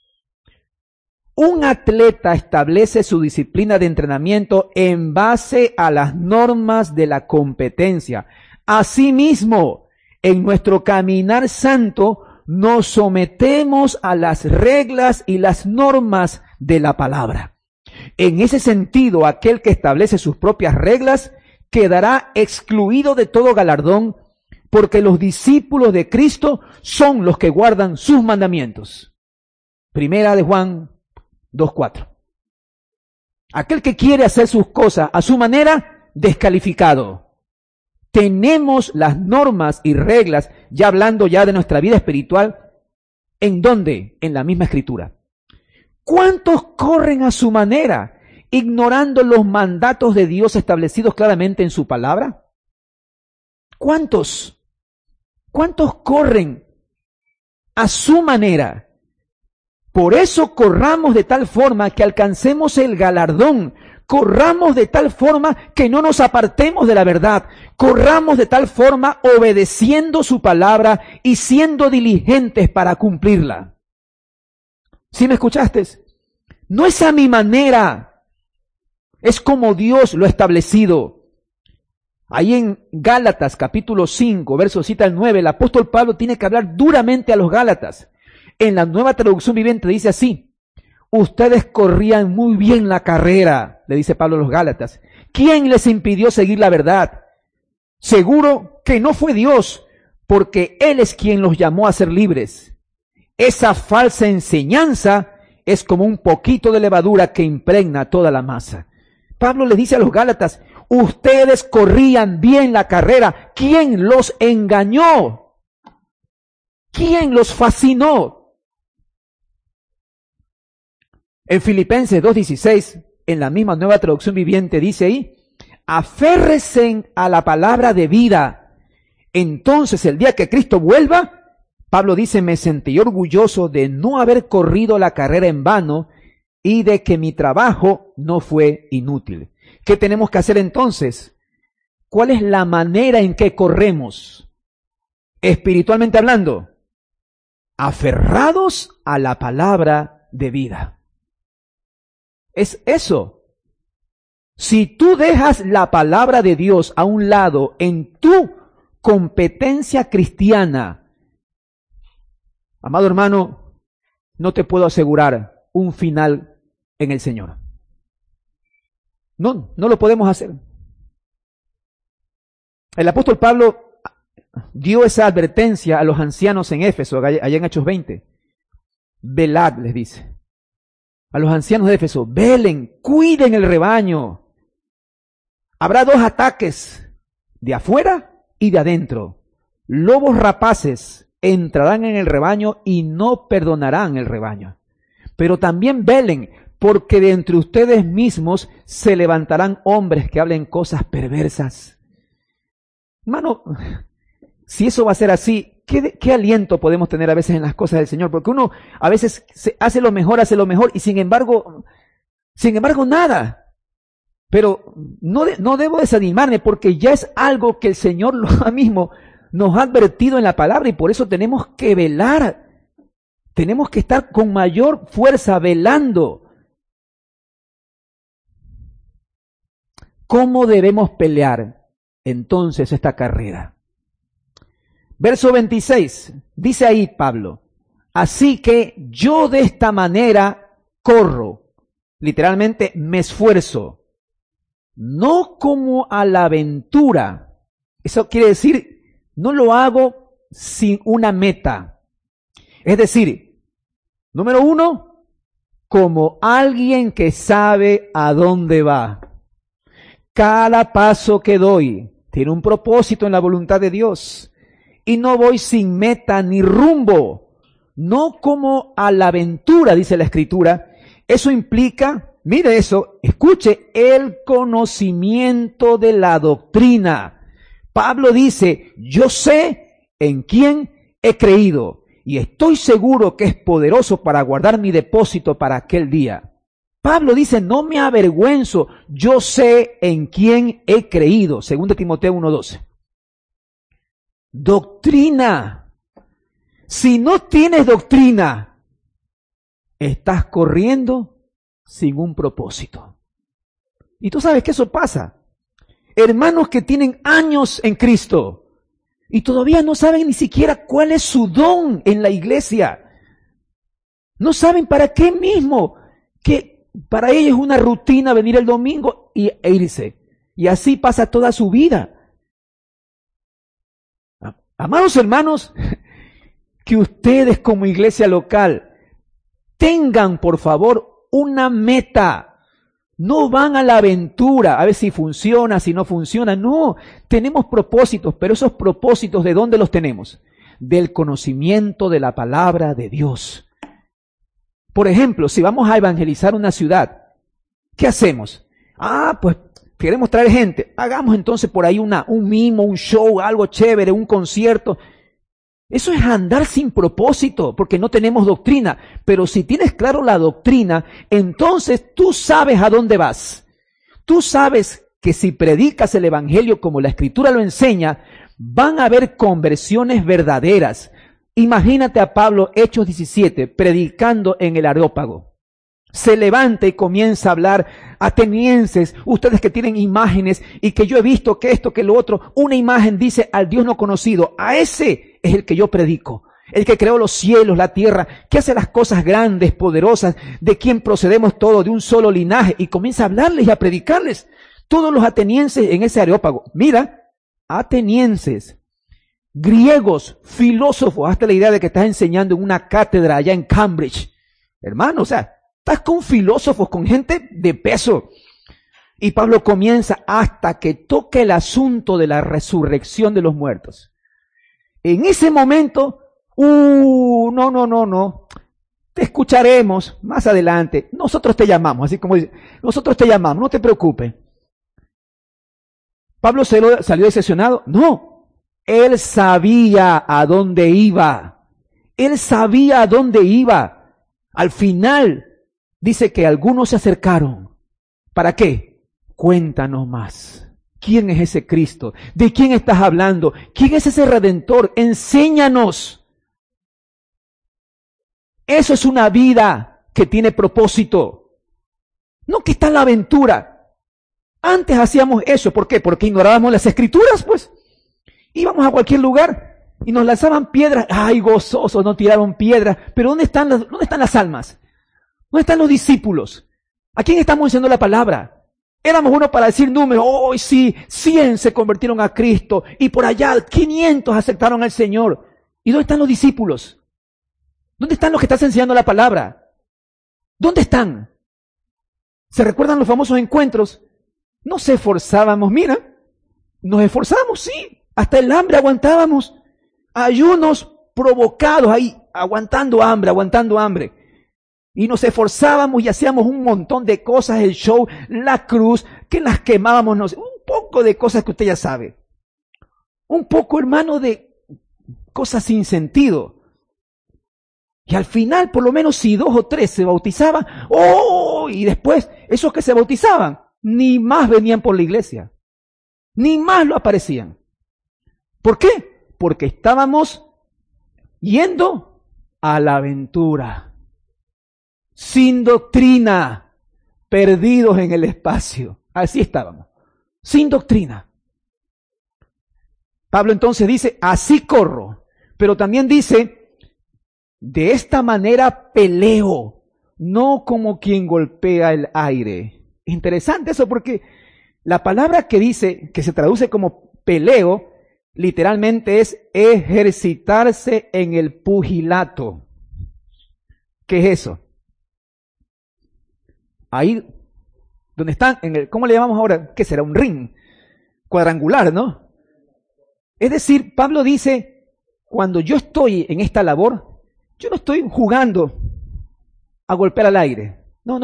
Un atleta establece su disciplina de entrenamiento en base a las normas de la competencia. Asimismo, en nuestro caminar santo, nos sometemos a las reglas y las normas de la palabra. En ese sentido, aquel que establece sus propias reglas quedará excluido de todo galardón, porque los discípulos de Cristo son los que guardan sus mandamientos. Primera de Juan 2:4. Aquel que quiere hacer sus cosas a su manera, descalificado. Tenemos las normas y reglas, ya hablando ya de nuestra vida espiritual, ¿en dónde? En la misma Escritura. ¿Cuántos corren a su manera, ignorando los mandatos de Dios establecidos claramente en su palabra? ¿Cuántos? ¿Cuántos corren a su manera? Por eso corramos de tal forma que alcancemos el galardón. Corramos de tal forma que no nos apartemos de la verdad. Corramos de tal forma obedeciendo su palabra y siendo diligentes para cumplirla. ¿Sí me escuchaste? No es a mi manera. Es como Dios lo ha establecido. Ahí en Gálatas capítulo 5, verso 7 al 9, el apóstol Pablo tiene que hablar duramente a los Gálatas. En la Nueva Traducción Viviente dice así: ustedes corrían muy bien la carrera, le dice Pablo a los Gálatas. ¿Quién les impidió seguir la verdad? Seguro que no fue Dios, porque Él es quien los llamó a ser libres. Esa falsa enseñanza es como un poquito de levadura que impregna toda la masa. Pablo les dice a los Gálatas: ustedes corrían bien la carrera. ¿Quién los engañó? ¿Quién los fascinó? En Filipenses 2:16, en la misma Nueva Traducción Viviente, dice ahí: aférrense a la palabra de vida. Entonces, el día que Cristo vuelva, Pablo dice, me sentí orgulloso de no haber corrido la carrera en vano y de que mi trabajo no fue inútil. ¿Qué tenemos que hacer entonces? ¿Cuál es la manera en que corremos? Espiritualmente hablando, aferrados a la palabra de vida. Es eso. Si tú dejas la palabra de Dios a un lado en tu competencia cristiana, amado hermano, no te puedo asegurar un final en el Señor. No lo podemos hacer. El apóstol Pablo dio esa advertencia a los ancianos en Éfeso, allá en Hechos 20. Velad, les dice. A los ancianos de Éfeso, velen, cuiden el rebaño. Habrá dos ataques, de afuera y de adentro. Lobos rapaces entrarán en el rebaño y no perdonarán el rebaño. Pero también velen, porque de entre ustedes mismos se levantarán hombres que hablen cosas perversas. Hermano, si eso va a ser así, ¿qué aliento podemos tener a veces en las cosas del Señor? Porque uno a veces hace lo mejor y sin embargo nada. Pero no debo desanimarme, porque ya es algo que el Señor mismo nos ha advertido en la palabra, y por eso tenemos que velar. Tenemos que estar con mayor fuerza velando. ¿Cómo debemos pelear entonces esta carrera? Verso 26, dice ahí Pablo: así que yo de esta manera corro, literalmente me esfuerzo, no como a la aventura. Eso quiere decir, no lo hago sin una meta. Es decir, número uno, como alguien que sabe a dónde va. Cada paso que doy tiene un propósito en la voluntad de Dios. Y no voy sin meta ni rumbo. No como a la aventura, dice la Escritura. Eso implica, mire eso, escuche, el conocimiento de la doctrina. Pablo dice, yo sé en quién he creído y estoy seguro que es poderoso para guardar mi depósito para aquel día. Pablo dice, no me avergüenzo, yo sé en quién he creído. 2 Timoteo 1:12. Doctrina. Si no tienes doctrina, estás corriendo sin un propósito. Y tú sabes que eso pasa. Hermanos que tienen años en Cristo y todavía no saben ni siquiera cuál es su don en la iglesia. No saben para qué mismo, que para ellos es una rutina venir el domingo e irse. Y así pasa toda su vida. Amados hermanos, que ustedes como iglesia local tengan, por favor, una meta. No van a la aventura a ver si funciona, si no funciona. No, tenemos propósitos, pero esos propósitos, ¿de dónde los tenemos? Del conocimiento de la palabra de Dios. Por ejemplo, si vamos a evangelizar una ciudad, ¿qué hacemos? Pues queremos traer gente. Hagamos entonces por ahí un mimo, un show, algo chévere, un concierto. Eso es andar sin propósito, porque no tenemos doctrina. Pero si tienes claro la doctrina, entonces tú sabes a dónde vas. Tú sabes que si predicas el evangelio como la Escritura lo enseña, van a haber conversiones verdaderas. Imagínate a Pablo, Hechos 17, predicando en el Areópago. Se levanta y comienza a hablar: atenienses, ustedes que tienen imágenes y que yo he visto que esto, que lo otro, una imagen dice al Dios no conocido, a ese es el que yo predico, el que creó los cielos, la tierra, que hace las cosas grandes, poderosas, de quien procedemos todos, de un solo linaje, y comienza a hablarles y a predicarles. Todos los atenienses en ese Areópago, mira, atenienses, griegos, filósofos, hasta la idea de que estás enseñando en una cátedra allá en Cambridge. Hermano, o sea, estás con filósofos, con gente de peso. Y Pablo comienza hasta que toque el asunto de la resurrección de los muertos. En ese momento, no, te escucharemos más adelante. Nosotros te llamamos, así como dice, nosotros te llamamos, no te preocupes. ¿Pablo salió decepcionado? No, él sabía a dónde iba. Él sabía a dónde iba. Al final, dice que algunos se acercaron. ¿Para qué? Cuéntanos más. ¿Quién es ese Cristo? ¿De quién estás hablando? ¿Quién es ese Redentor? Enséñanos. Eso es una vida que tiene propósito. No que está en la aventura. Antes hacíamos eso. ¿Por qué? Porque ignorábamos las Escrituras, pues. Íbamos a cualquier lugar y nos lanzaban piedras. ¡Ay, gozosos! Nos tiraron piedras. Pero ¿dónde están las almas? ¿Dónde están los discípulos? ¿A quién estamos enseñando la palabra? Éramos uno para decir números. Hoy sí, 100 se convirtieron a Cristo. Y por allá 500 aceptaron al Señor. ¿Y dónde están los discípulos? ¿Dónde están los que estás enseñando la palabra? ¿Dónde están? ¿Se recuerdan los famosos encuentros? Nos esforzábamos, mira. Nos esforzamos, sí. Hasta el hambre aguantábamos. Ayunos provocados ahí, aguantando hambre. Y nos esforzábamos y hacíamos un montón de cosas, el show, la cruz, que las quemábamos, no sé, un poco de cosas que usted ya sabe. Un poco, hermano, de cosas sin sentido. Y al final, por lo menos, si 2 o 3 se bautizaban, y después, esos que se bautizaban, ni más venían por la iglesia. Ni más lo aparecían. ¿Por qué? Porque estábamos yendo a la aventura. Sin doctrina, perdidos en el espacio. Así estábamos, sin doctrina. Pablo entonces dice, así corro, pero también dice, de esta manera peleo, no como quien golpea el aire. Interesante eso, porque la palabra que dice, que se traduce como peleo, literalmente es ejercitarse en el pugilato. ¿Qué es eso? Ahí donde están, ¿cómo le llamamos ahora? ¿Qué será? Un ring cuadrangular, ¿no? Es decir, Pablo dice, cuando yo estoy en esta labor, yo no estoy jugando a golpear al aire. No.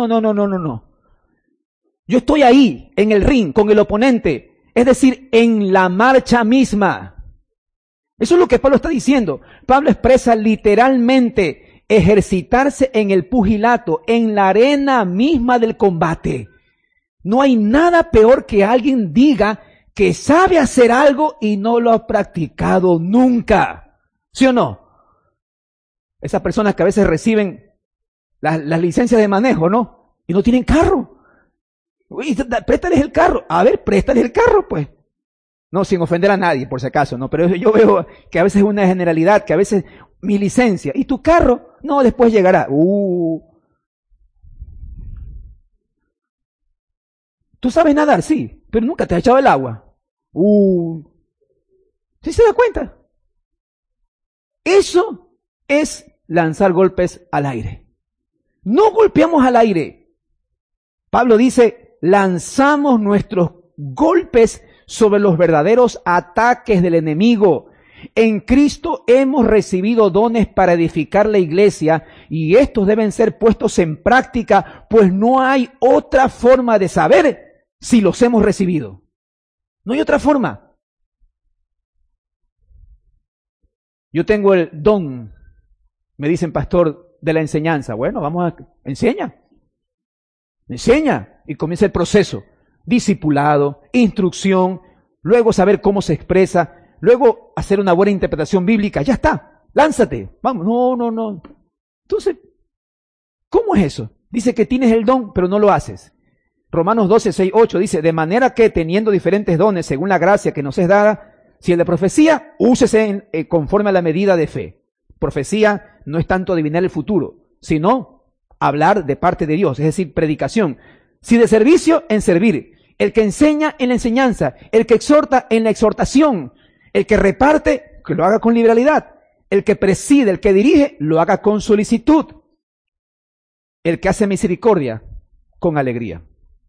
Yo estoy ahí, en el ring, con el oponente, es decir, en la marcha misma. Eso es lo que Pablo está diciendo. Pablo expresa literalmente ejercitarse en el pugilato, en la arena misma del combate. No hay nada peor que alguien diga que sabe hacer algo y no lo ha practicado nunca. ¿Sí o no? Esas personas que a veces reciben las licencias de manejo, ¿no? Y no tienen carro. Uy, préstales el carro. A ver, préstales el carro, pues. No, sin ofender a nadie, por si acaso, ¿no? Pero yo veo que a veces es una generalidad, que a veces mi licencia. ¿Y tu carro? No, después llegará. Tú sabes nadar, sí, pero nunca te has echado el agua. ¿Sí se da cuenta? Eso es lanzar golpes al aire. No golpeamos al aire. Pablo dice, lanzamos nuestros golpes sobre los verdaderos ataques del enemigo. En Cristo hemos recibido dones para edificar la iglesia y estos deben ser puestos en práctica, pues no hay otra forma de saber si los hemos recibido. No hay otra forma. Yo tengo el don, me dicen, pastor, de la enseñanza. Bueno, vamos a... Enseña. Y comienza el proceso. Discipulado, instrucción, luego saber cómo se expresa, luego hacer una buena interpretación bíblica. Ya está, lánzate. Vamos, no. Entonces, ¿cómo es eso? Dice que tienes el don, pero no lo haces. Romanos 12, 6, 8 dice, de manera que teniendo diferentes dones según la gracia que nos es dada, si el de profecía, úsese conforme a la medida de fe. Profecía no es tanto adivinar el futuro, sino hablar de parte de Dios, es decir, predicación. Si de servicio, en servir. El que enseña, en la enseñanza. El que exhorta, en la exhortación. El que reparte, que lo haga con liberalidad. El que preside, el que dirige, lo haga con solicitud. El que hace misericordia, con alegría.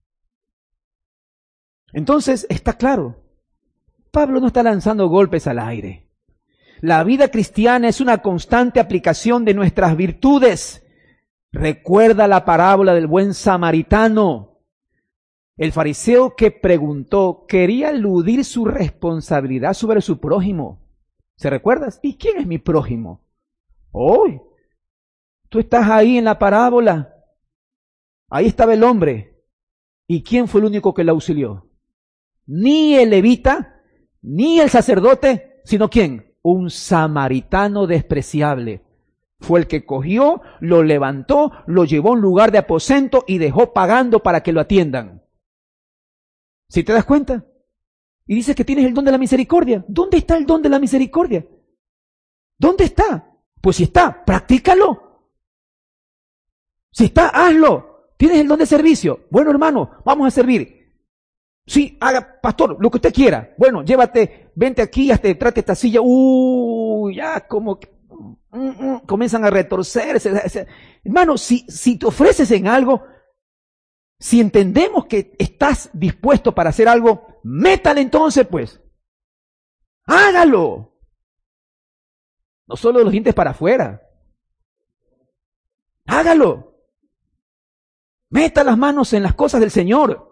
Entonces, está claro, Pablo no está lanzando golpes al aire. La vida cristiana es una constante aplicación de nuestras virtudes. Recuerda la parábola del buen samaritano. El fariseo que preguntó quería eludir su responsabilidad sobre su prójimo. ¿Se recuerdas? ¿Y quién es mi prójimo? Hoy, tú estás ahí en la parábola. Ahí estaba el hombre. ¿Y quién fue el único que le auxilió? Ni el levita, ni el sacerdote, sino ¿quién? Un samaritano despreciable. Fue el que cogió, lo levantó, lo llevó a un lugar de aposento y dejó pagando para que lo atiendan. ¿Sí te das cuenta? Y dices que tienes el don de la misericordia. ¿Dónde está el don de la misericordia? ¿Dónde está? Pues si está, practícalo. Si está, hazlo. Tienes el don de servicio. Bueno, hermano, vamos a servir. Sí, haga, pastor, lo que usted quiera. Bueno, llévate, vente aquí, hasta trate esta silla. Ya como comienzan a retorcerse. Hermano, si te ofreces en algo, si entendemos que estás dispuesto para hacer algo, métale entonces, pues. Hágalo. No solo los dientes para afuera. Hágalo. Meta las manos en las cosas del Señor.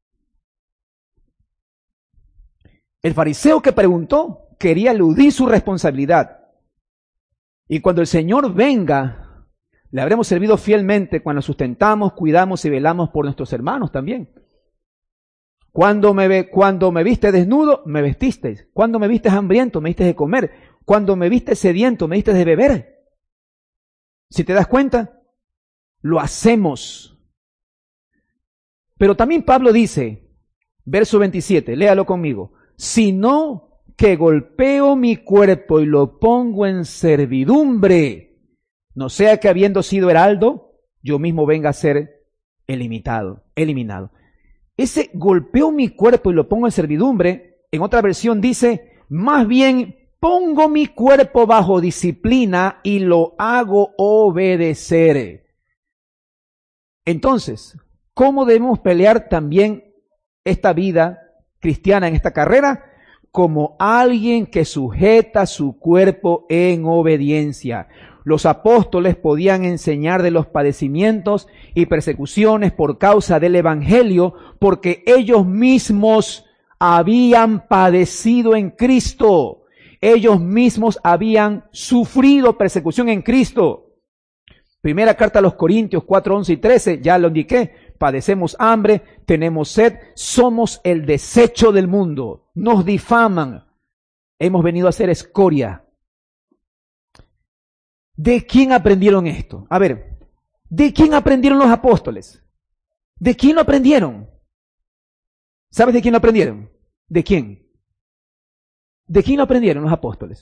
El fariseo que preguntó quería eludir su responsabilidad. Y cuando el Señor venga, le habremos servido fielmente cuando sustentamos, cuidamos y velamos por nuestros hermanos también. Cuando me viste desnudo, me vestisteis. Cuando me viste hambriento, me diste de comer. Cuando me viste sediento, me diste de beber. Si te das cuenta, lo hacemos. Pero también Pablo dice, verso 27, léalo conmigo, sino que golpeo mi cuerpo y lo pongo en servidumbre, no sea que habiendo sido heraldo, yo mismo venga a ser eliminado. Ese golpeo mi cuerpo y lo pongo en servidumbre, en otra versión dice, Más bien, pongo mi cuerpo bajo disciplina y lo hago obedecer. Entonces, ¿cómo debemos pelear también esta vida cristiana en esta carrera? Como alguien que sujeta su cuerpo en obediencia. Los apóstoles podían enseñar de los padecimientos y persecuciones por causa del evangelio, porque ellos mismos habían padecido en Cristo. Ellos mismos habían sufrido persecución en Cristo. Primera carta a los Corintios 4, 11 y 13, ya lo indiqué. Padecemos hambre, tenemos sed, somos el desecho del mundo, nos difaman, hemos venido a ser escoria. ¿De quién aprendieron esto? A ver, ¿de quién aprendieron los apóstoles? ¿De quién lo aprendieron? ¿Sabes de quién lo aprendieron? ¿De quién? ¿De quién lo aprendieron los apóstoles?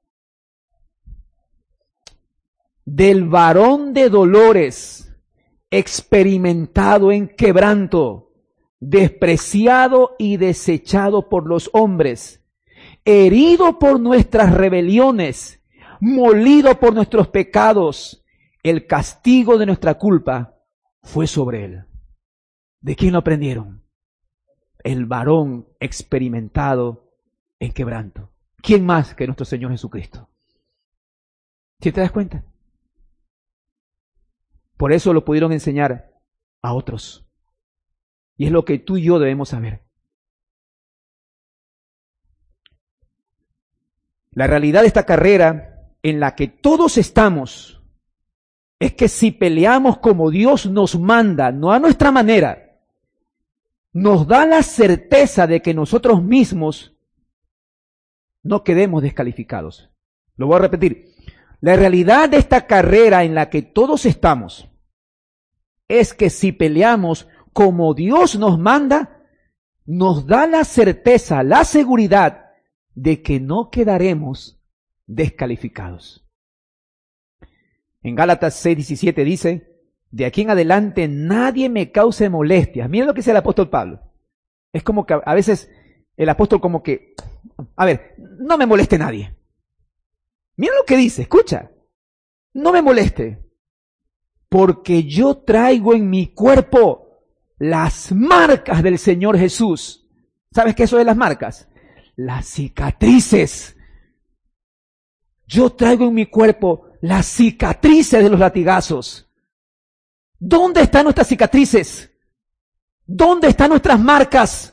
Del varón de dolores, experimentado en quebranto, despreciado y desechado por los hombres, herido por nuestras rebeliones, molido por nuestros pecados, el castigo de nuestra culpa fue sobre él. ¿De quién lo aprendieron? El varón experimentado en quebranto. ¿Quién más que nuestro Señor Jesucristo? ¿Sí te das cuenta? Por eso lo pudieron enseñar a otros. Y es lo que tú y yo debemos saber. La realidad de esta carrera en la que todos estamos es que si peleamos como Dios nos manda, no a nuestra manera, nos da la certeza de que nosotros mismos no quedemos descalificados. Lo voy a repetir. La realidad de esta carrera en la que todos estamos es que si peleamos como Dios nos manda, nos da la certeza, la seguridad de que no quedaremos descalificados. En Gálatas 6:17 dice, de aquí en adelante nadie me cause molestias. Miren lo que dice el apóstol Pablo. Es como que a veces el apóstol como que, a ver, no me moleste nadie. Mira lo que dice, escucha. No me moleste, porque yo traigo en mi cuerpo las marcas del Señor Jesús. ¿Sabes qué eso de las marcas? Las cicatrices. Yo traigo en mi cuerpo las cicatrices de los latigazos. ¿Dónde están nuestras cicatrices? ¿Dónde están nuestras marcas?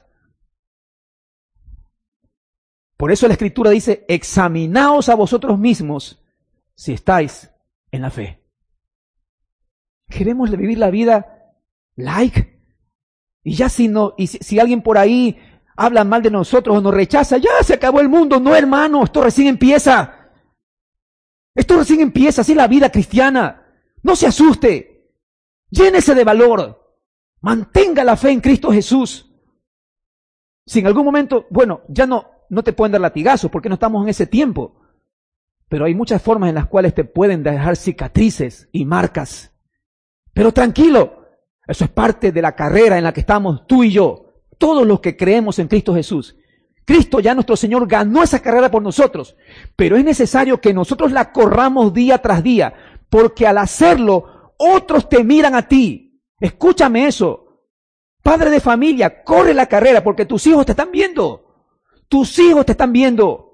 Por eso la Escritura dice, examinaos a vosotros mismos si estáis en la fe. ¿Queremos vivir la vida like? Y ya si alguien por ahí habla mal de nosotros o nos rechaza, ya se acabó el mundo. No, hermano, esto recién empieza. Esto recién empieza, así es la vida cristiana. No se asuste. Llénese de valor. Mantenga la fe en Cristo Jesús. Si en algún momento, bueno, ya no te pueden dar latigazos porque no estamos en ese tiempo. Pero hay muchas formas en las cuales te pueden dejar cicatrices y marcas. Pero tranquilo, eso es parte de la carrera en la que estamos tú y yo. Todos los que creemos en Cristo Jesús. Cristo ya nuestro Señor ganó esa carrera por nosotros. Pero es necesario que nosotros la corramos día tras día. Porque al hacerlo, otros te miran a ti. Escúchame eso. Padre de familia, corre la carrera porque tus hijos te están viendo. Tus hijos te están viendo.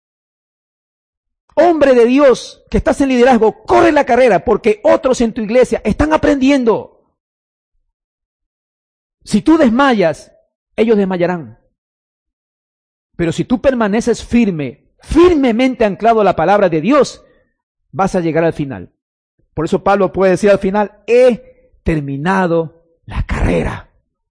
Hombre de Dios que estás en liderazgo, corre la carrera porque otros en tu iglesia están aprendiendo. Si tú desmayas, ellos desmayarán. Pero si tú permaneces firmemente anclado a la palabra de Dios, vas a llegar al final. Por eso Pablo puede decir al final, he terminado la carrera.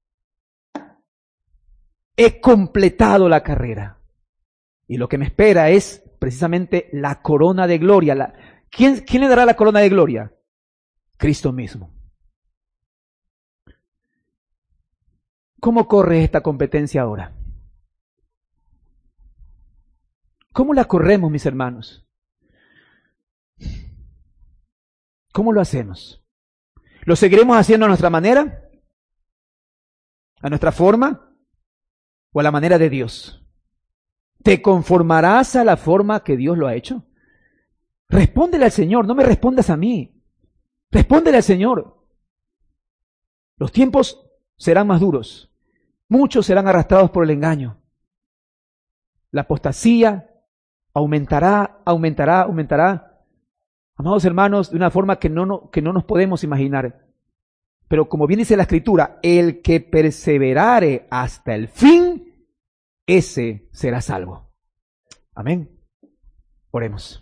He completado la carrera. Y lo que me espera es precisamente la corona de gloria. ¿Quién le dará la corona de gloria? Cristo mismo. ¿Cómo corre esta competencia ahora? ¿Cómo la corremos, mis hermanos? ¿Cómo lo hacemos? ¿Lo seguiremos haciendo a nuestra manera? ¿A nuestra forma? ¿O a la manera de Dios? ¿Te conformarás a la forma que Dios lo ha hecho? Respóndele al Señor, no me respondas a mí. Respóndele al Señor. Los tiempos serán más duros. Muchos serán arrastrados por el engaño. La apostasía aumentará. Amados hermanos, de una forma que no nos podemos imaginar. Pero como bien dice la Escritura, el que perseverare hasta el fin, ese será salvo. Amén. Oremos.